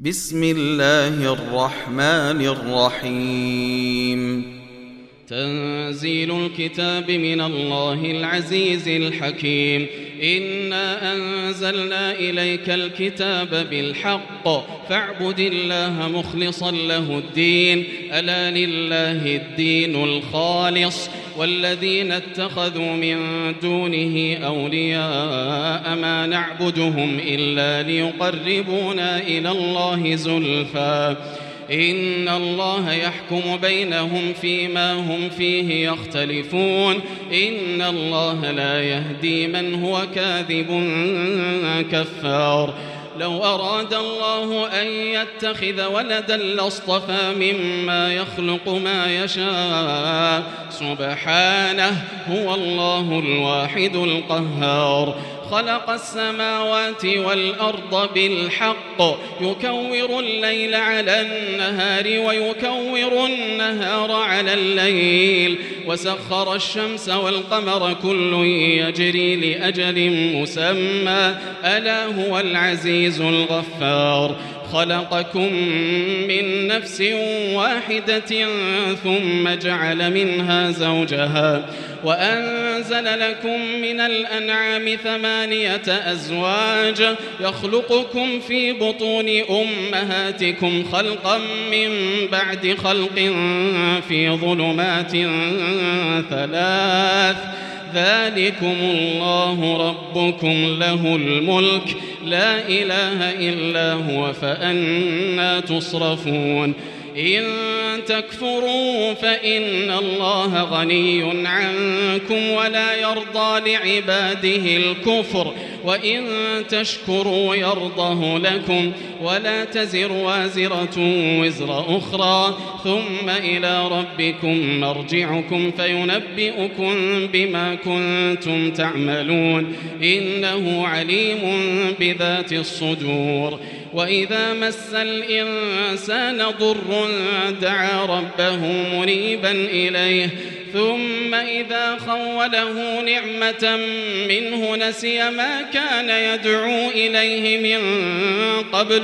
بسم الله الرحمن الرحيم تنزيل الكتاب من الله العزيز الحكيم. إنا أنزلنا إليك الكتاب بالحق فاعبد الله مخلصا له الدين ألا لله الدين الخالص والذين اتخذوا من دونه أولياء ما نعبدهم إلا ليقربونا إلى الله زلفى إن الله يحكم بينهم فيما هم فيه يختلفون إن الله لا يهدي من هو كاذب كفار. لو أراد الله أن يتخذ ولدا لاصطفى مما يخلق ما يشاء سبحانه هو الله الواحد القهار. خلق السماوات والأرض بالحق يكور الليل على النهار ويكور النهار على الليل وسخر الشمس والقمر كل يجري لأجل مسمى ألا هو العزيز الغفار. خلقكم من نفس واحدة ثم جعل منها زوجها وأنزل لكم من الأنعام 8 أزواج يخلقكم في بطون أمهاتكم خلقا من بعد خلق في ظلمات 3 ذلكم الله ربكم له الملك لا إله إلا هو فأنى تصرفون. إن تكفروا فإن الله غني عنكم ولا يرضى لعباده الكفر وإن تشكروا يرضه لكم ولا تزر وازرة وزر أخرى ثم إلى ربكم مرجعكم فينبئكم بما كنتم تعملون إنه عليم بذات الصدور. وإذا مس الإنسان ضر دعا ربه منيبا إليه ثم إذا خوله نعمة منه نسي ما كان يدعو إليه من قبل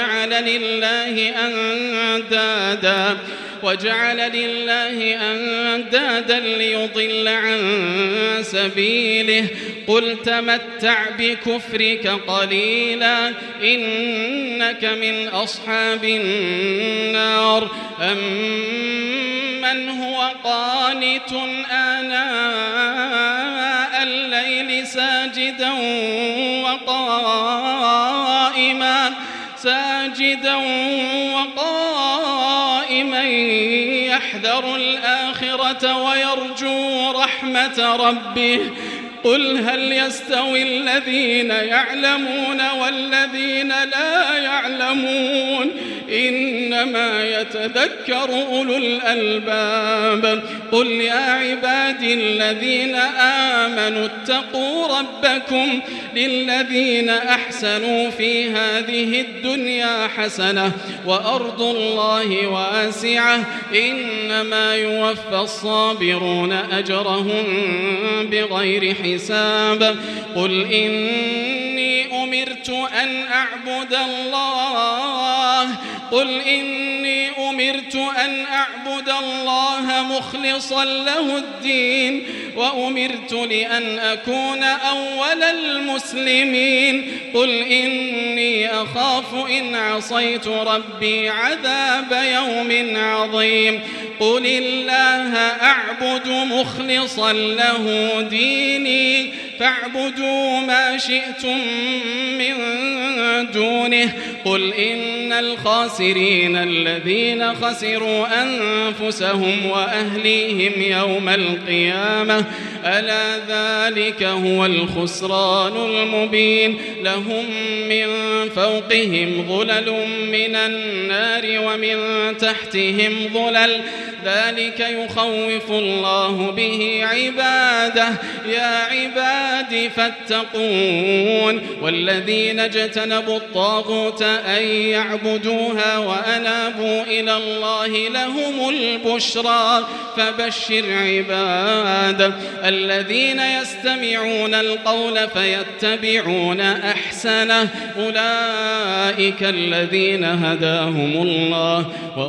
وجعل لله أندادا ليضل عن سبيله قل تمتع بكفرك قليلا إنك من أصحاب النار. أمن هو قانت آناء الليل ساجدا وقائما يحذر الآخرة ويرجو رحمة ربه قل هل يستوي الذين يعلمون والذين لا يعلمون إنما يتذكر أولو الألباب. قل يا عبادي الذين آمنوا اتقوا ربكم للذين أحسنوا في هذه الدنيا حسنة وأرض الله واسعة إنما يوفى الصابرون أجرهم بغير حساب. قل إني أمرت أن أعبد الله مخلصا له الدين وأمرت لأن أكون أول المسلمين. قل إني أخاف إن عصيت ربي عذاب يوم عظيم. قل الله أعبد مخلصا له ديني فاعبدوا ما شئتم من دونه. قل إن الخاسرين الذين خسروا أنفسهم وأهليهم يوم القيامة ألا ذلك هو الخسران المبين. لهم من فوقهم ظلل من النار ومن تحتهم ظلل ذلك يخوف الله به عباده يا عباد فاتقون. والذين اجتنبوا الطاغوت أن يعبدوها وأنابوا إلى الله لهم البشرى فبشر عباده الذين يستمعون القول فيتبعون أحسنه أولئك الذين هداهم الله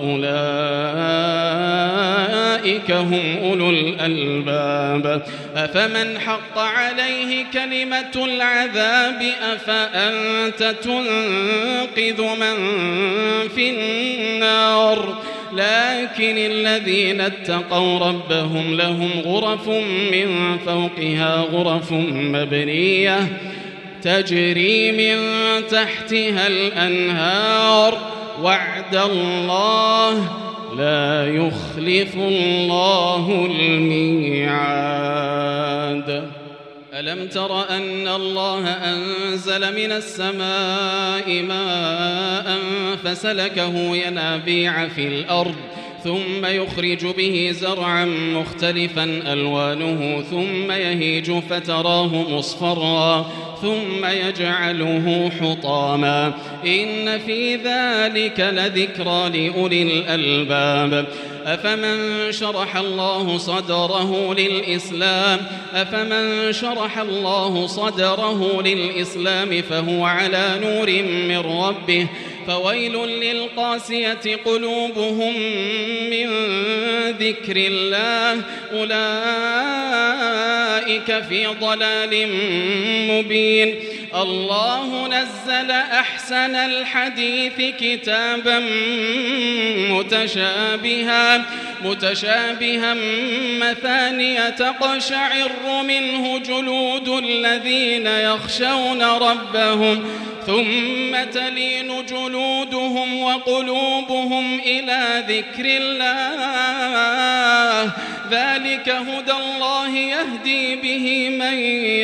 وأولئك هم أولو الألباب أفمن حق عليه كلمة العذاب أفأنت تنقذ من في النار لكن الذين اتقوا ربهم لهم غرف من فوقها غرف مبنية تجري من تحتها الأنهار وعد الله لا يخلف الله الميعاد ألم تر أن الله أنزل من السماء ماء فسلكه ينابيع في الأرض ثم يخرج به زرعا مختلفا ألوانه ثم يهيج فتراه مصفرا ثم يجعله حطاما إن في ذلك لذكرى لأولي الألباب أفمن شرح الله صدره للإسلام فهو على نور من ربه فويل للقاسية قلوبهم من ذكر الله أولئك في ضلال مبين الله نزل أحسن الحديث كتابا متشابها مثانية تقشعر منه جلود الذين يخشون ربهم ثم تلين جلودهم وقلوبهم إلى ذكر الله ذلك هدى الله يهدي به من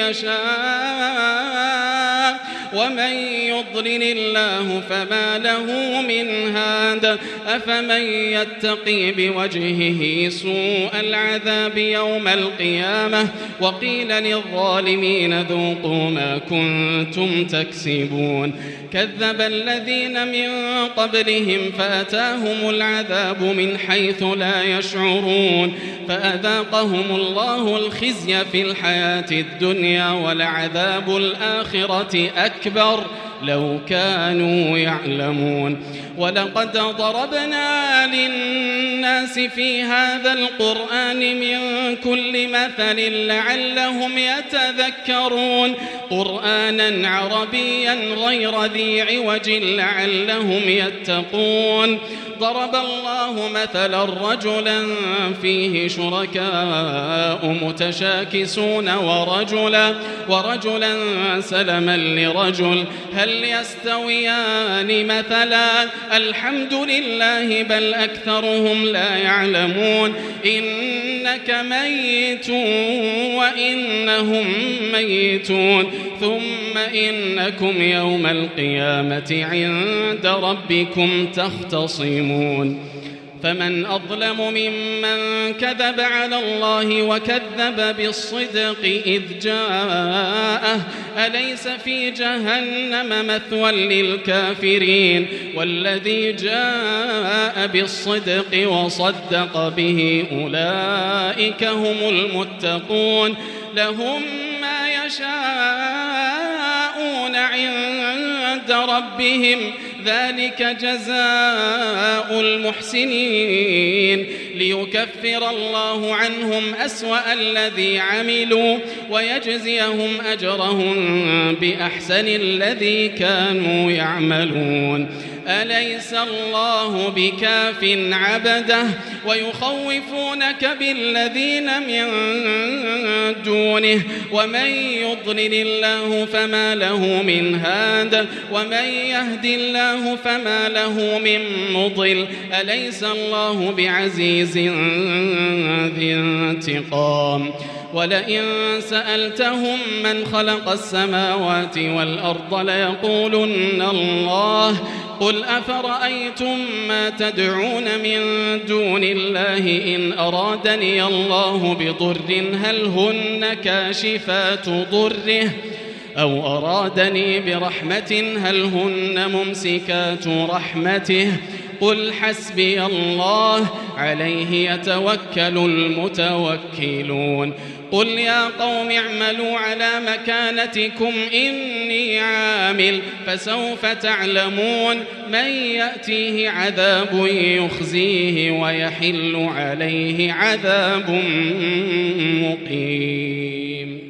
يشاء ومن يضلل الله فما له من هاد أفمن يتقي بوجهه سوء العذاب يوم القيامة وقيل للظالمين ذوقوا ما كنتم تكسبون كذب الذين من قبلهم فأتاهم العذاب من حيث لا يشعرون فأذاقهم الله الخزي في الحياة الدنيا ولعذاب الآخرة أكبر لو كانوا يعلمون ولقد ضربنا للناس في هذا القرآن من كل مثل لعلهم يتذكرون قرآنا عربيا غير ذي عوج لعلهم يتقون ضرب الله مثلا رجلا فيه شركاء متشاكسون ورجلا سلما لرجل هل يستويان مثلا الحمد لله بل أكثرهم لا يعلمون إنك ميت وإنهم ميتون ثم إنكم يوم القيامة عند ربكم تختصمون فمن أظلم ممن كذب على الله وكذب بالصدق إذ جاءه أليس في جهنم مثوى للكافرين والذي جاء بالصدق وصدق به أولئك هم المتقون لهم ما يشاءون عند ربهم ذلك جزاء المحسنين ليكفر الله عنهم أسوأ الذي عملوا ويجزيهم أجرهم بأحسن الذي كانوا يعملون أليس الله بكاف عبده ويخوفونك بالذين من دونه ومن يضلل الله فما له من هاد ومن يهد الله فما له من مضل أليس الله بعزيز ذي انتقام ولئن سألتهم من خلق السماوات والأرض ليقولن الله قل أفرأيتم ما تدعون من دون الله إن أرادني الله بضر هل هن كاشفات ضره أو أرادني برحمة هل هن ممسكات رحمته قل حسبي الله عليه يتوكل المتوكلون قل يا قوم اعملوا على مكانتكم إني عامل فسوف تعلمون من يأتيه عذاب يخزيه ويحل عليه عذاب مقيم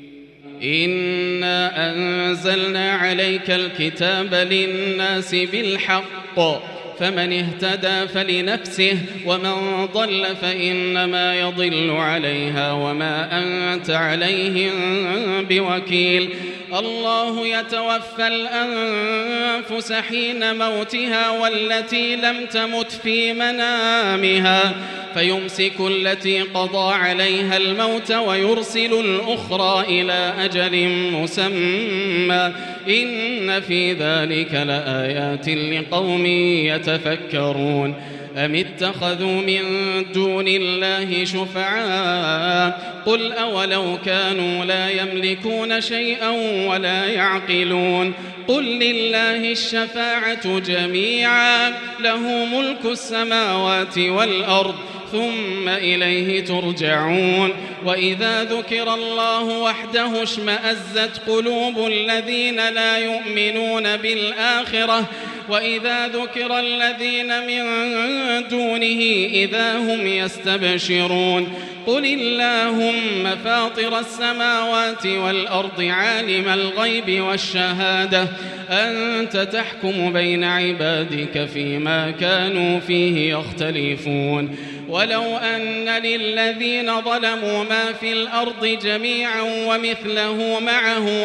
إنا أنزلنا عليك الكتاب للناس بالحق فمن اهتدى فلنفسه ومن ضل فإنما يضل عليها وما أنت عليهم بوكيل الله يتوفى الأنفس حين موتها والتي لم تمت في منامها فيمسك التي قضى عليها الموت ويرسل الأخرى إلى أجل مسمى إن في ذلك لآيات لقوم يتفكرون أم اتخذوا من دون الله شفعاء قل أولو كانوا لا يملكون شيئا ولا يعقلون قل لله الشفاعة جميعا له ملك السماوات والأرض ثم إليه ترجعون وإذا ذكر الله وحده اشمأزت قلوب الذين لا يؤمنون بالآخرة وإذا ذكر الذين من دونه إذا هم يستبشرون قل اللهم فاطر السماوات والأرض عالم الغيب والشهادة أنت تحكم بين عبادك فيما كانوا فيه يختلفون ولو أن للذين ظلموا ما في الأرض جميعا ومثله معه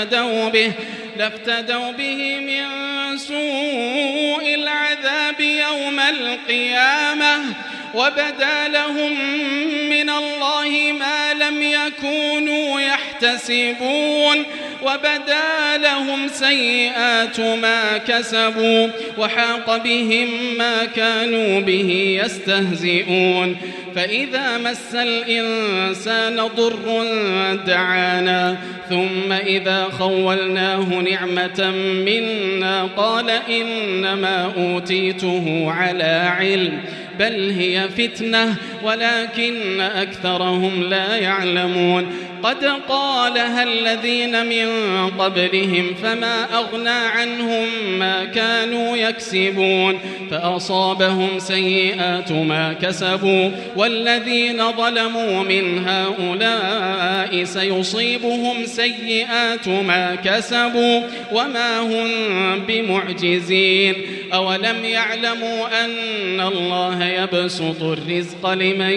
لافتدوا به من سوء العذاب يوم القيامة وبدا لهم من الله ما لم يكونوا يحتسبون وبدا لهم سيئات ما كسبوا وحاق بهم ما كانوا به يستهزئون فإذا مس الإنسان ضر دعانا ثم إذا خولناه نعمة منا قال إنما أوتيته على علم بل هي فتنة ولكن أكثرهم لا يعلمون قد قالها الذين من قبلهم فما أغنى عنهم ما كانوا يكسبون فأصابهم سيئات ما كسبوا والذين ظلموا من هؤلاء سيصيبهم سيئات ما كسبوا وما هم بمعجزين أولم يعلموا أن الله يبسط الرزق لمن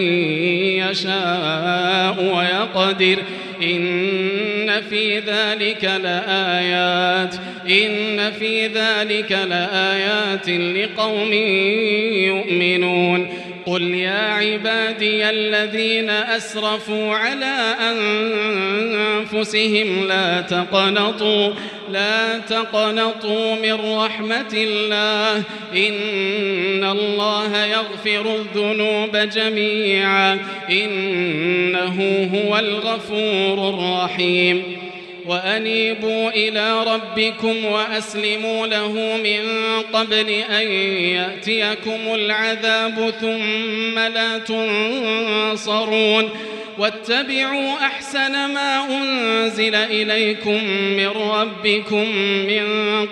يشاء ويقدر إن في ذلك لآيات لقوم يؤمنون قل يا عبادي الذين أسرفوا على أنفسهم لا تقنطوا من رحمة الله إن الله يغفر الذنوب جميعا إنه هو الغفور الرحيم وأنيبوا إلى ربكم وأسلموا له من قبل أن يأتيكم العذاب ثم لا تنصرون واتبعوا أحسن ما أنزل إليكم من ربكم من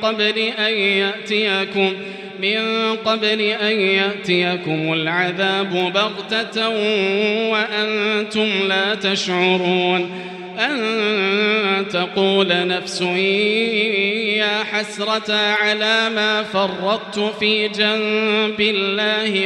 قبل أن يأتيكم العذاب بغتة وأنتم لا تشعرون أن تقول نفس يا حسرة على ما فرطت في جنب الله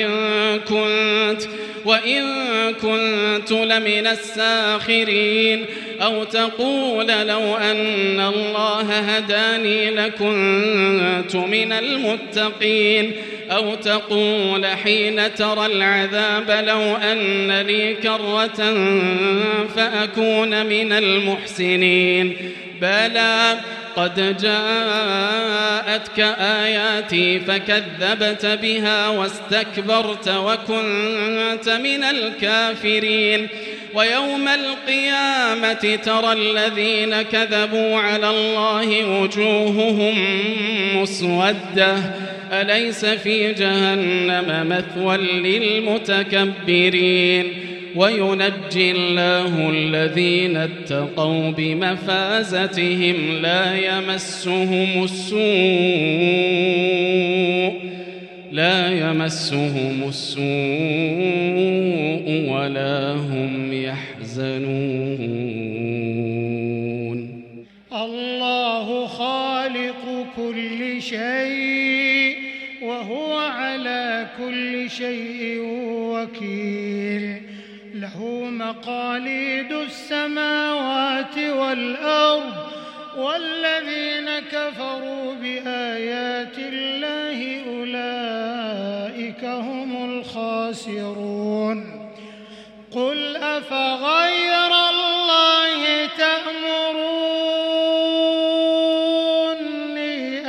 وإن كنت لمن الساخرين أو تقول لو أن الله هداني لكنت من المتقين أو تقول حين ترى العذاب لو أن لي كرة فأكون من المحسنين بلى قد جاءتك آياتي فكذبت بها واستكبرت وكنت من الكافرين ويوم القيامة ترى الذين كذبوا على الله وجوههم مسودة أليس في جهنم مثوى للمتكبرين وينجي الله الذين اتقوا بمفازتهم لا يمسهم السوء ولا هم يحزنون. الله خالق كل شيء وهو على كل شيء وكيل، له مقاليد السماوات والأرض، والذين كفروا بآيات الله أولئك هم الخاسرون. قل أفغير الله تأمروني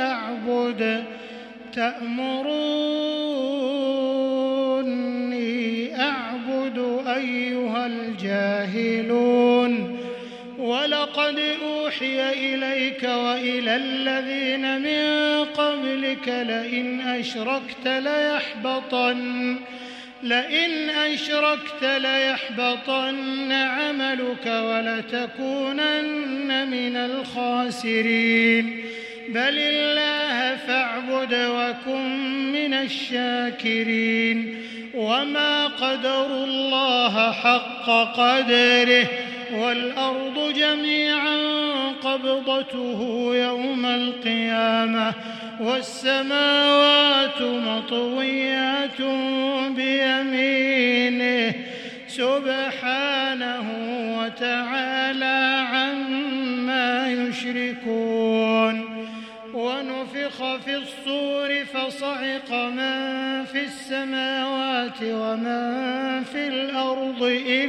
أعبد أيها الجاهلون؟ ولقد أوحي إليك وإلى الذين من قبلك لئن أشركت ليحبطن عملك ولتكونن من الخاسرين. بل الله فاعبد وكن من الشاكرين. وما قدروا الله حق قدره، والأرض جميعا قبضته يوم القيامة، والسماوات مطويات بيمينه سبحانه وتعالى عما يشركون. ونفخ في الصور فصعق من في السماوات ومن في الأرض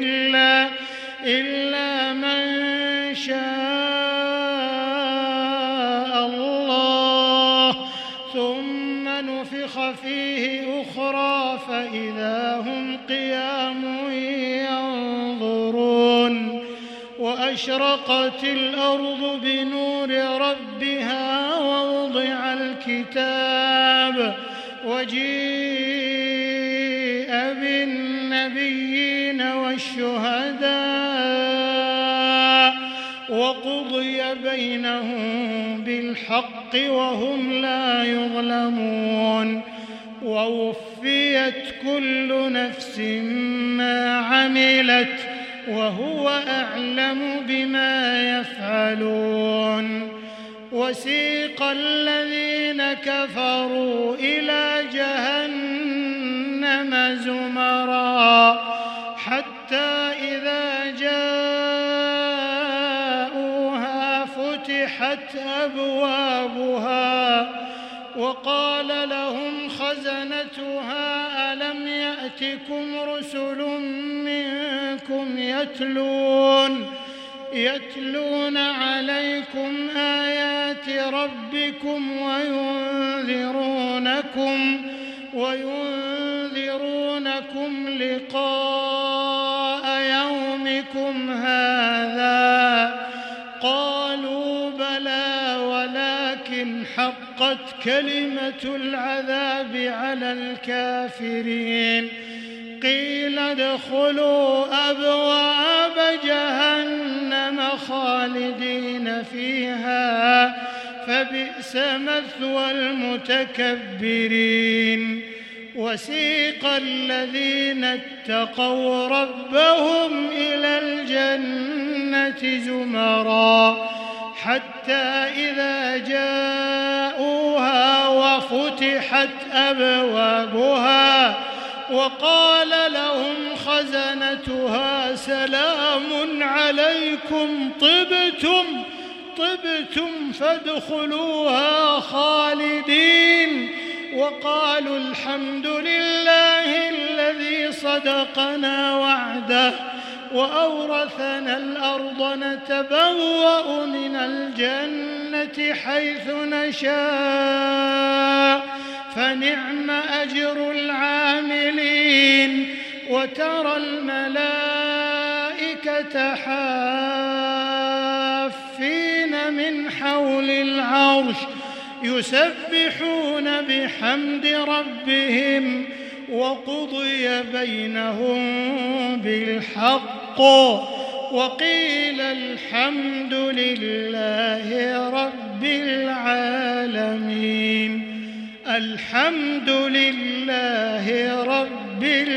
إلا من شاء الله، ثم نفخ فيه أخرى فإذا هم قيام ينظرون. وأشرقت الأرض بنور ربها ووضع الكتاب وجيء بالنبيين والشهداء وقضي بينهم بالحق وهم لا يظلمون. ووفيت كل نفس ما عملت وهو أعلم بما يفعلون. وسيق الذين كفروا إلى جهنم زمرا حتى إذا جاءوها فتحت أبوابها وقال لهم خزنتها ألم يأتكم رسل منكم يتلون عليكم آيات ربكم وينذرونكم لقاء يومكم هذا؟ قالوا بلى ولكن حقت كلمة العذاب على الكافرين. قيل ادخلوا أبواب جهنم خالدين فيها فبئس مثوى المتكبرين. وسيق الذين اتقوا ربهم إلى الجنة زمرا حتى إذا جاءوها وفتحت أبوابها وقال لهم خزنتها سلام عليكم طبتم فادخلوها خالدين. وقالوا الحمد لله الذي صدقنا وعده وأورثنا الأرض نتبوأ من الجنة حيث نشاء فنعم أجر العاملين. وترى الملائكة حافين من حول العرش يسبحون بحمد ربهم وقضي بينهم بالحق وقيل الحمد لله رب العالمين. الحمد لله رب العالمين.